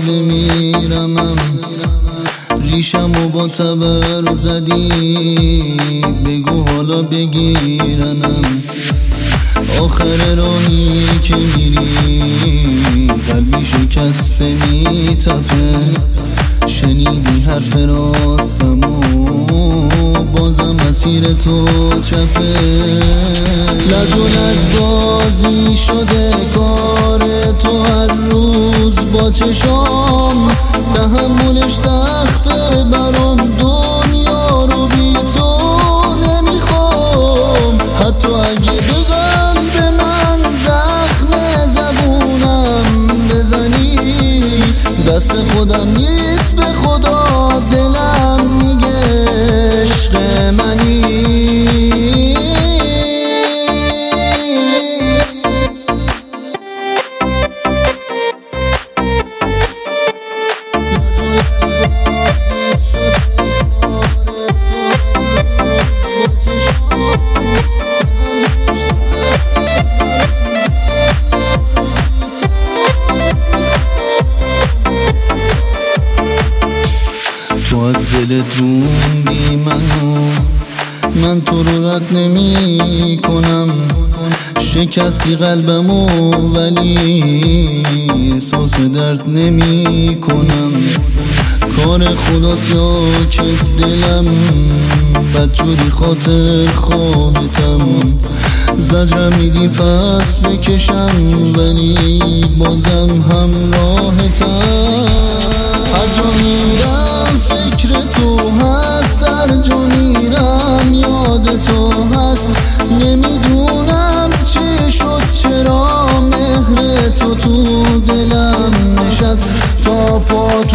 بمیرمم، ریشمو با تبر زدی، بگو حالا بگیرنم. آخر راهی که میری قلبی شکسته میتپه، شنیدی حرف راستمو بازم مسیر تو چپه. لج و لجبازی شده کار تو، هر روز با چشام تحملش سخته برام، دنیا رو بی تو نمیخوام. حتی اگه به قلب من زخم زبونم بزنی، دست خودم نیست به خدا، دلم میگه عشق منی. تو از دلت روندی منو، من تو رو رد نمی کنم. شکستی قلبمو ولی احساس درد نمی کنم. کار خداست یا که دلم بدجوری خاطر خودتم. زجرم میدی پس بکشم ولی بازم همراهتم. هر جا میرم فکر تو هست، هر جا میرم یاد تو هست. نمیدونم چی شد چرا مهر تو دلم نشست، تا پا